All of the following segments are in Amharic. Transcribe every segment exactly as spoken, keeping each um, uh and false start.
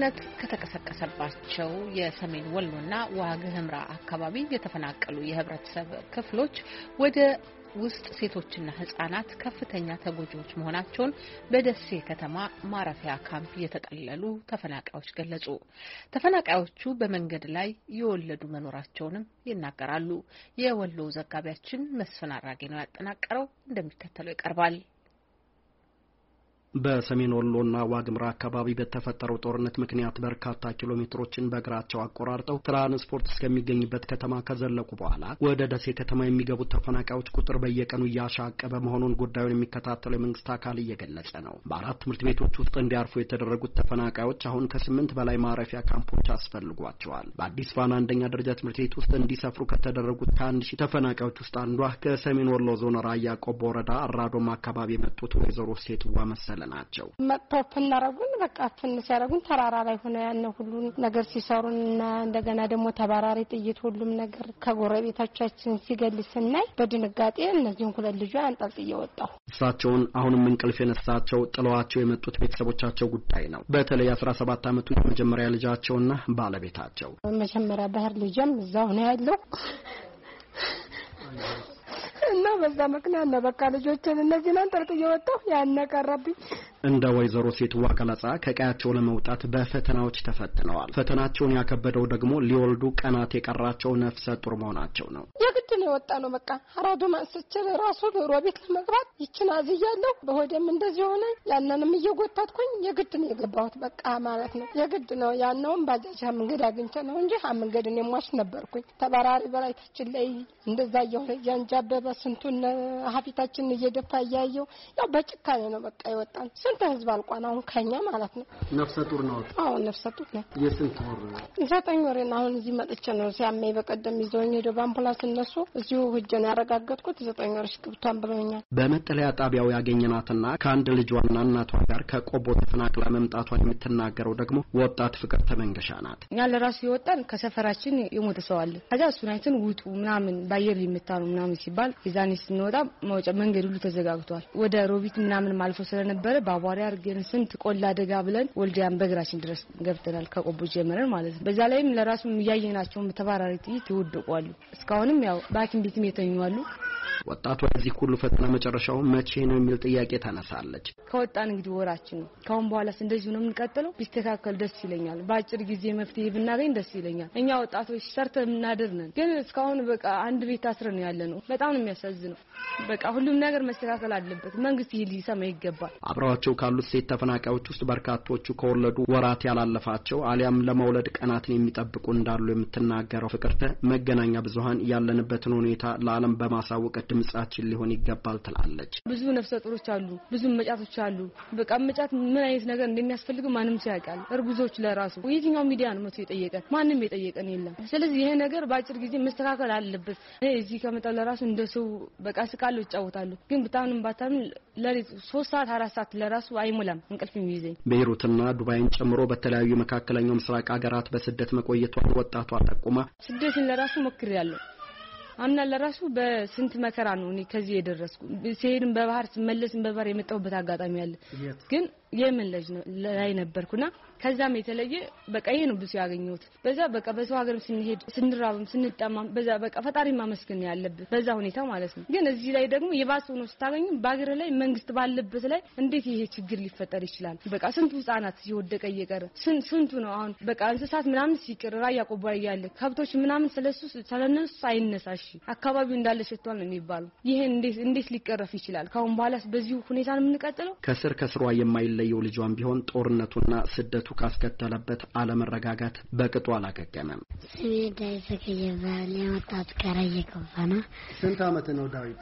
ጦርነት ከተቀሰቀሰባቸው የሰሜን ወሎና ዋግ ኽምራ አካባቢ የተፈናቀሉ የህብረተሰብ ክፍሎች ወደ ውስጥ ሴቶችና ህጻናት ከፍተኛ ተጎጂዎች መሆናቸውን በደሴ ከተማ ማረፊያ ካምፕ የተጠለሉ ተፈናቃዮች ገለጹ። ተፈናቃዮቹ በመንገድ ላይ የወለዱ መኖራቸውንም ይናገራሉ። የወሎ ዘጋቢያችን መስፍን አራጌ ነው ያጠናቀረው፣ እንደሚከተለው ይቀርባል። በሰሜን ወሎና ዋግ ኽምራ አካባቢ በተፈጠረው ጦርነት ምክንያት በርካታ ኪሎ ሜትሮችን በእግራቸው አቆራርጠው ትራንስፖርት እስከሚገኝበት ከተማ ከዘለቁ በኋላ ወደ ደሴ ከተማ የሚገቡት ተፈናቃዮች ቁጥር በየቀኑ እያሻቀበ መሆኑን ጉዳዩን የሚከታተለው የመንግስት አካል እየገለጸ ነው። በአራት ትምህርት ቤቶች ውስጥ እንዲያርፉ የተደረጉት ተፈናቃዮች አሁን ከስምንት በላይ ማረፊያ ካምፖች አስፈልጓቸዋል። በአዲስ ፋና አንደኛ ደረጃ ትምህርት ቤት ውስጥ እንዲሰፍሩ ከተደረጉት ከአንድ ሺህ ተፈናቃዮች ውስጥ አንዷ ከሰሜን ወሎ ዞን ራያ ቆቦ ወረዳ አራዶማ አካባቢ የመጡት ወይዘሮ ሴትዋ መሰለ ናቸው። መጥተው ፈናረጉን በቃ ፈንስ ያረጉን ተራራ ላይ ሆነ ያነ ሁሉ ነገር ሲሰሩና እንደገና ደግሞ ተባራሪ ጥይት ሁሉም ነገር ከጎረቤቶቻችን ሲገልስናይ በድንጋጤ እነዚህን ሁለት ልጅ አንጠልጥዬ ወጣሁ። እሳቸውን አሁንም እንቅልፍ የነሳቸው ጥለዋቸው የመጡት ቤተሰቦቻቸው ጉዳይ ነው። በተለይ አስራ ሰባት አመቱ የመጀመሪያ ልጃቸውና ባለቤታቸው መጀመሪያ ባህር ልጅም እዛው ነው ያለው እና በዛ ምክንያት ነው በቃ ልጆችን እነዚህን አንጠልጥዬ ወጣሁ። ያነቀረብኝ እንደ ወይዘሮ ሴትዋ ገለጻ ከቀያቸው ለመውጣት በፈተናዎች ተፈትነዋል። ፈተናቸውን ያከበደው ደግሞ ሊወልዱ ቀናት የቀራቸው ነፍሰ ጡር መሆናቸው ነው። የግድ ነው የወጣ ነው በቃ አራዶማ አንስቼ ራሱ ሮቤት ለመግባት ይችን አዝያለሁ። በሆዴም እንደዚህ ሆነ ያንንም እየጎታትኩኝ የግድ ነው የገባሁት በቃ ማለት ነው። የግድ ነው ያነውም ባጃጅ መንገድ አግኝቼ ነው እንጂ መንገድን የሟች ነበርኩኝ። ተባራሪ በላይታችን ላይ እንደዛ እየሆነ ያንጃበበ ስንቱን ሀፊታችን እየደፋ ያያየው ያው በጭካኔ ነው በቃ ይወጣን። ስንት ህዝብ አልቋን አሁን ከኛ ማለት ነው። ነፍሰ ጡር ነው? አዎ ነፍሰ ጡር ነው። የስንት ወር? ዘጠኝ ወር ነው። አሁን እዚህ መጥቼ ነው ሲያመኝ በቀደም ይዘውኝ ሄዶ በአምቡላንስ እነሱ እዚሁ ሂጄ ነው ያረጋገጥኩት። ዘጠኝ ወር ሽቅብቷን ብለውኛል። በመጠለያ ጣቢያው ያገኘናትና ከአንድ ልጇና እናቷ ጋር ከቆቦ ተፈናቅላ መምጣቷን የምትናገረው ደግሞ ወጣት ፍቅር ተመንገሻ ናት። እኛ ለራሱ ይወጣን ከሰፈራችን የሞተ ሰው አለ። ከዛ እሱን አይተን ውጡ ምናምን ባየር ሊመታሩ ምናምን ሲባል የዛኔ ስንወጣ መውጫ መንገድ ሁሉ ተዘጋግቷል። ወደ ሮቢት ምናምን ማልፎ ስለነበረ ባቧሪ አርገን ስንት ቆላ አደጋ ብለን ወልዲያን በእግራችን ድረስ ገብተናል ከቆቦ ጀመረን ማለት ነው። በዛ ላይም ለራሱ ያየናቸው ተባራሪ ጥይት ይወድቋሉ። እስካሁንም ያው ባኪን ቤትም የተኙዋሉ። ወጣቷ እዚህ ሁሉ ፈተና መጨረሻው መቼ ነው የሚል ጥያቄ ታነሳለች። ከወጣን እንግዲህ ወራችን ነው። ካሁን በኋላስ እንደዚህ ነው የምንቀጥለው? ቢስተካከል ደስ ይለኛል። በአጭር ጊዜ መፍትሄ ብናገኝ ደስ ይለኛል። እኛ ወጣቶች ሰርተን እናድርነን ግን እስካሁን በቃ አንድ ቤት አስረን ያለ ነው። በጣም ነው የሚያሳዝነው። በቃ ሁሉም ነገር መስተካከል አለበት። መንግስት ይሄ ሊሰማ ይገባል። አብረዋቸው ካሉት ሴት ተፈናቃዮች ውስጥ በርካቶቹ ከወለዱ ወራት ያላለፋቸው አሊያም ለመውለድ ቀናትን የሚጠብቁ እንዳሉ የምትናገረው ፍቅርተ መገናኛ ብዙሃን ያለንበትን ሁኔታ ለዓለም በማሳወቅ ድምጻችን ሊሆን ይገባል ትላለች። ብዙ ነፍሰ ጡሮች አሉ፣ ብዙ መጫቶች አሉ። በቃ መጫት ምን አይነት ነገር እንደሚያስፈልግ ማንም ሰው ያውቃል። እርጉዞች ለራሱ የትኛው ሚዲያ ነው መቶ የጠየቀን? ማንም የጠየቀን የለም። ስለዚህ ይሄ ነገር በአጭር ጊዜ መስተካከል አለበት። እዚህ ከመጣ ለራሱ እንደሰው በቃ ስቃሉ ይጫወታሉ። ግን በጣምም ባታም ለሊት ሶስት ሰዓት አራት ሰዓት ለራሱ አይሞላም እንቅልፍ የሚይዘኝ። ቤይሩትና ዱባይን ጨምሮ በተለያዩ መካከለኛው ምስራቅ ሀገራት በስደት መቆየቷን ወጣቷ ጠቁማ ስደትን ለራሱ ሞክሬያለሁ። አምና ለራሱ በስንት መከራ ነው እኔ ከዚህ የደረስኩ። ሲሄድም በባህር ሲመለስም በባህር የመጣሁበት አጋጣሚ አለ። ግን የምን ልጅ ነው ላይ ነበርኩና ከዛም የተለየ በቃ ይሄ ነው ብዙ ያገኘሁት። በዛ በቃ በሰው ሀገር ስንሄድ ስንራብም ስንጠማም በዛ በቃ ፈጣሪ ማመስገን ያለበት በዛ ሁኔታ ማለት ነው። ግን እዚህ ላይ ደግሞ የባሰ ነው ስታገኙ በአገር ላይ መንግስት ባለበት ላይ እንዴት ይሄ ችግር ሊፈጠር ይችላል? በቃ ስንቱ ህጻናት ሲወደቀ እየቀረ ስንቱ ነው አሁን በቃ እንስሳት ምናምን ሲቀር ራያ ቆቦ ያለ ከብቶች ምናምን ስለሱ ስለነሱ አይነሳሽ አካባቢው እንዳለ ሸቷል ነው የሚባለው። ይሄ እንዴት እንዴት ሊቀረፍ ይችላል? ካሁን በኋላስ በዚሁ ሁኔታ ነው የምንቀጥለው? ከስር ከስሯ የማይለየው ልጇን ቢሆን ጦርነቱና ስደቱ ካስከተለበት አለመረጋጋት በቅጡ አላገገመም። ስሜዳ ይሰከየባል የመጣት ከራየ ከፋና ስንት አመት ነው ዳዊት?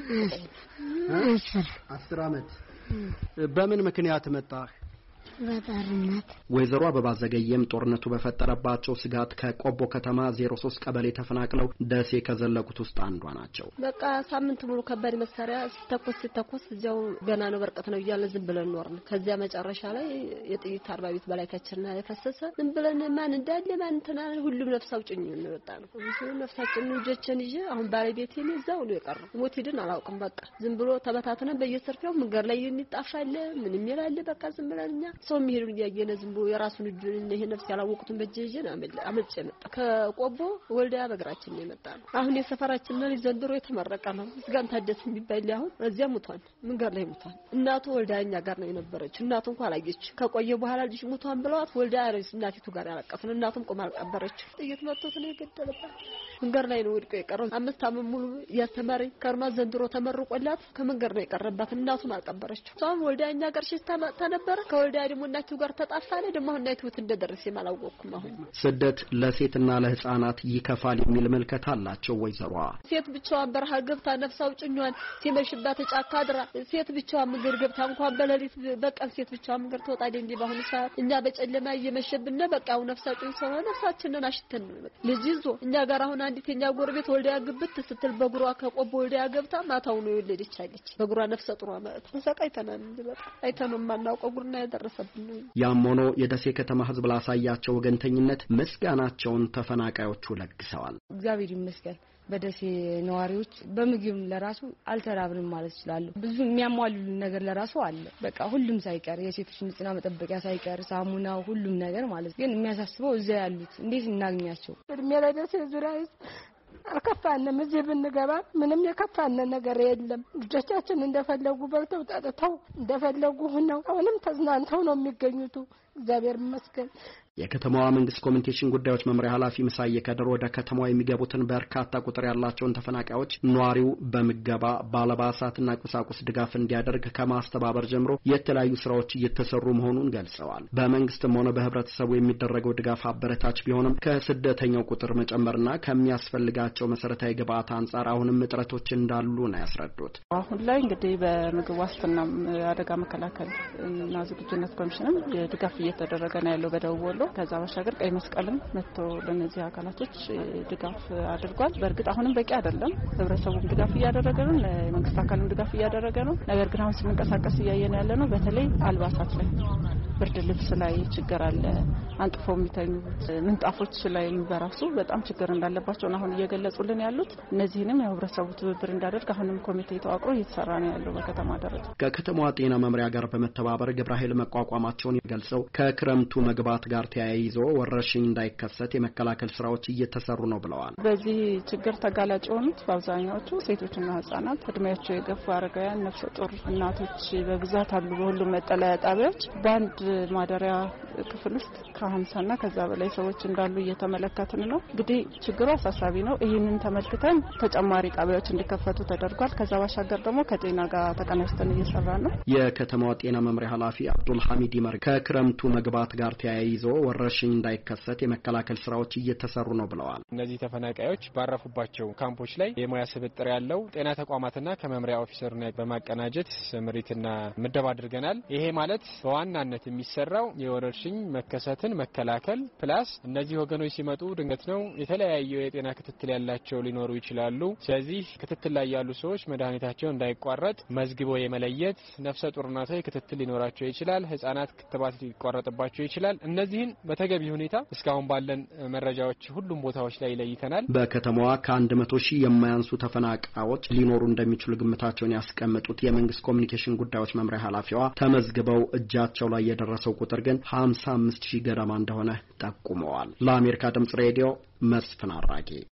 አስር አስር አመት። በምን ምክንያት መጣ? በጣርነት ወይዘሮ አበባ ዘገየም ጦርነቱ በፈጠረባቸው ስጋት ከቆቦ ከተማ ዜሮ ሶስት ቀበሌ ተፈናቅለው ደሴ ከዘለቁት ውስጥ አንዷ ናቸው። በቃ ሳምንት ሙሉ ከባድ መሳሪያ ሲተኮስ ሲተኮስ እዚያው ገና ነው በርቀት ነው እያለ ዝም ብለን ኖርን። ከዚያ መጨረሻ ላይ የጥይት አርባ ቤት በላይታችንና የፈሰሰ ዝም ብለን ማን እንዳለ ማን ተናል ሁሉም ነፍስ አውጭኝ ነው የወጣ ነው። እሱ ነፍሳችን ልጆችን ይዤ አሁን ባለቤቴ ነው እዛው ነው የቀረው። ሞት ይድን አላውቅም። በቃ ዝም ብሎ ተበታተነ በየሰርፊያው መንገድ ላይ የሚጣፋለ ምንም ይላል። በቃ ዝም ብለንኛ ሰው የሚሄዱን እያየነ ዝም ብሎ የራሱን እጁን ይሄ ነፍስ ያላወቁትን በጀጀን አመል አመልጭ መጣ ከቆቦ ወልዳ በግራችን ነው የመጣ ነው። አሁን የሰፈራችን ነው ዘንድሮ የተመረቀ ነው። ምስጋን ታደስ የሚባል አሁን እዚያ ሙቷል። መንገድ ላይ ሙቷል። እናቱ ወልዳኛ ጋር ነው የነበረች። እናቱ እንኳን አላየች። ከቆየ በኋላ ልጅ ሙቷን ብለዋት ወልዳ እናቲቱ ጋር ያለቀሰ እናቱም ቆማ አልቀበረች። ጥይት መጥቶት ነው የገደለባት። መንገድ ላይ ነው ወድቆ የቀረው። አምስት አመት ሙሉ ያስተማሪ ከርማ ዘንድሮ ተመርቆላት ከመንገድ ነው የቀረባት። እናቱን አልቀበረች። ሷም ወልዳኛ ጋር ሽታ መጣ ነበር። ከወልዳ ደግሞ እናቲቱ ጋር ተጣፋለ። ደግሞ እናቲቱ እንደደረሰ የማላወቅኩም። አሁን ስደት ለሴትና ለህፃናት ይከፋል የሚል መልከት አላቸው ወይዘሯ። ሴት ብቻዋን በረሃ ገብታ ነፍስ አውጭኛዋን ሲመሽባት ጫካ አድራ ሴት ብቻዋን መንገድ ገብታ እንኳን በሌሊት በቀን ሴት ብቻዋን መንገድ ተወጣ እንዴ ባሁን ሰዓት እኛ በጨለማ እየመሸብን በቃው ነፍስ አውጭኝ ሰው ነፍሳችንን አሽተን ልጅ ይዞ እኛ ጋር አሁን አንዲተኛ ጎረቤት ወልዳ ያግብት ስትል በግሯ ከቆቦ ወልዳ ያገብታ ማታው ነው የወለደች አለች። በግሯ ነፍሰ ጥሯ ማለት ተሰቃይተናል። በቃ አይተነው ማናውቀው ጉርና ያደረሰብን ነው። ያም ሆኖ የደሴ ከተማ ህዝብ ላሳያቸው ወገንተኝነት ምስጋናቸውን ተፈናቃዮቹ ለግሰዋል። እግዚአብሔር ይመስገን። በደሴ ነዋሪዎች በምግብ ለራሱ አልተራብንም ማለት ይችላል። ብዙ የሚያሟሉልን ነገር ለራሱ አለ። በቃ ሁሉም ሳይቀር የሴቶች ንጽህና መጠበቂያ ሳይቀር ሳሙናው ሁሉም ነገር ማለት ግን የሚያሳስበው እዛ ያሉት እንዴት እናገኛቸው። እድሜ ላይ ደሴ ዙሪያ አልከፋንም። እዚህ ብንገባ ምንም የከፋን ነገር የለም። ልጆቻችን እንደፈለጉ በልተው ጠጥተው እንደፈለጉ ሆነው አሁንም ተዝናንተው ነው የሚገኙት። እግዚአብሔር ይመስገን። የከተማዋ መንግስት ኮሚኒኬሽን ጉዳዮች መምሪያ ኃላፊ ምሳዬ ከድር ወደ ከተማዋ የሚገቡትን በርካታ ቁጥር ያላቸውን ተፈናቃዮች ኗሪው በምገባ ባለባሳትና ቁሳቁስ ድጋፍ እንዲያደርግ ከማስተባበር ጀምሮ የተለያዩ ስራዎች እየተሰሩ መሆኑን ገልጸዋል። በመንግስትም ሆነ በህብረተሰቡ የሚደረገው ድጋፍ አበረታች ቢሆንም ከስደተኛው ቁጥር መጨመርና ከሚያስፈልጋቸው መሰረታዊ ግብዓት አንጻር አሁንም እጥረቶች እንዳሉ ነው ያስረዱት። አሁን ላይ እንግዲህ በምግብ ዋስትና አደጋ መከላከል እና ዝግጁነት ኮሚሽንም ድጋፍ እየተደረገ ነው ያለው በደቡብ ወሎ። ከዛ ባሻገር ቀይ መስቀልም መጥቶ ለነዚህ አካላቶች ድጋፍ አድርጓል። በእርግጥ አሁንም በቂ አይደለም። ህብረተሰቡም ድጋፍ እያደረገ ነው፣ ለመንግስት አካልም ድጋፍ እያደረገ ነው። ነገር ግን አሁን ስንንቀሳቀስ እያየን ያለ ነው በተለይ አልባሳት ላይ ብርድ ልብስ ላይ ችግር አለ። አንጥፎ የሚተኙ ምንጣፎች ላይ በራሱ በጣም ችግር እንዳለባቸው አሁን እየገለጹልን ያሉት። እነዚህንም የህብረተሰቡ ትብብር እንዳደርግ አሁንም ኮሚቴ ተዋቅሮ እየተሰራ ነው ያለው በከተማ ደረጃ። ከከተማዋ ጤና መምሪያ ጋር በመተባበር ግብረ ኃይል መቋቋማቸውን ገልጸው ከክረምቱ መግባት ጋር ተያይዞ ወረርሽኝ እንዳይከሰት የመከላከል ስራዎች እየተሰሩ ነው ብለዋል። በዚህ ችግር ተጋላጭ የሆኑት በአብዛኛዎቹ ሴቶችና ህጻናት፣ እድሜያቸው የገፉ አረጋውያን፣ ነፍሰ ጡር እናቶች በብዛት አሉ። በሁሉም መጠለያ ጣቢያዎች በአንድ ማደሪያ ክፍል ውስጥ ከሀምሳና ከዛ በላይ ሰዎች እንዳሉ እየተመለከትን ነው። እንግዲህ ችግሩ አሳሳቢ ነው። ይህንን ተመልክተን ተጨማሪ ጣቢያዎች እንዲከፈቱ ተደርጓል። ከዛ ባሻገር ደግሞ ከጤና ጋር ተቀናጅተን እየሰራን ነው። የከተማዋ ጤና መምሪያ ኃላፊ አብዱል ሐሚድ ይመር ከክረምቱ መግባት ጋር ተያይዞ ወረርሽኝ እንዳይከሰት የመከላከል ስራዎች እየተሰሩ ነው ብለዋል። እነዚህ ተፈናቃዮች ባረፉባቸው ካምፖች ላይ የሙያ ስብጥር ያለው ጤና ተቋማትና ከመምሪያ ኦፊሰርና በማቀናጀት ምሪትና ምደባ አድርገናል። ይሄ ማለት በዋናነት የሚሰራው የወረርሽኝ መከሰትን መከላከል ፕላስ እነዚህ ወገኖች ሲመጡ ድንገት ነው የተለያየ የጤና ክትትል ያላቸው ሊኖሩ ይችላሉ። ስለዚህ ክትትል ላይ ያሉ ሰዎች መድኃኒታቸው እንዳይቋረጥ መዝግቦ የመለየት ነፍሰ ጡር እናቶች ክትትል ሊኖራቸው ይችላል። ህጻናት ክትባት ሊቋረጥባቸው ይችላል። እነዚህን በተገቢ ሁኔታ እስካሁን ባለን መረጃዎች ሁሉም ቦታዎች ላይ ለይተናል። በከተማዋ ከአንድ መቶ ሺህ የማያንሱ ተፈናቃዮች ሊኖሩ እንደሚችሉ ግምታቸውን ያስቀመጡት የመንግስት ኮሚኒኬሽን ጉዳዮች መምሪያ ኃላፊዋ ተመዝግበው እጃቸው ላይ የደረሰው ቁጥር ግን ሀምሳ አምስት ሺህ ገደማ እንደሆነ ጠቁመዋል። ለአሜሪካ ድምጽ ሬዲዮ መስፍን አራጌ